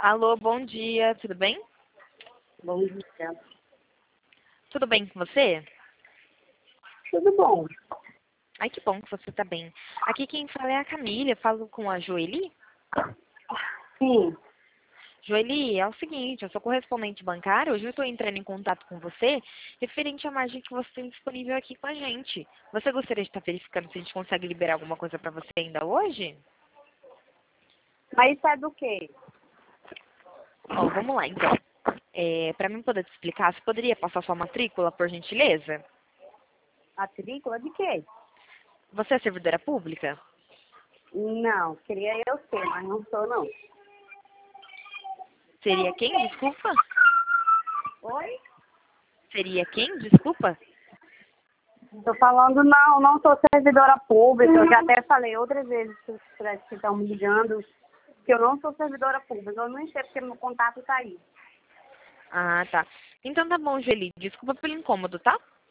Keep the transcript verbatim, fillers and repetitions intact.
Alô, bom dia, tudo bem? Bom dia. Tudo bem com você? Tudo bom? Ai, que bom que você tá bem. Aqui quem fala é a Camila, eu falo com a Joeli. Sim. Joeli, é o seguinte, eu sou correspondente bancária, hoje eu estou entrando em contato com você referente à margem que você tem disponível aqui com a gente. Você gostaria de estar verificando se a gente consegue liberar alguma coisa para você ainda hoje? Mas isso é do quê? Ó, vamos lá então. É, para mim poder te explicar, você poderia passar sua matrícula, por gentileza? Matrícula de quê? Você é servidora pública? Não, queria eu ser, mas não sou, não. Seria quem? Desculpa? Oi? Seria quem? Desculpa? Tô falando, não, não sou servidora pública. Eu já até falei outras vezes para que estão me ligando que eu não sou servidora pública. Eu não sei porque meu contato tá aí. Ah, tá. Então tá bom, Joeli. Desculpa pelo incômodo, tá?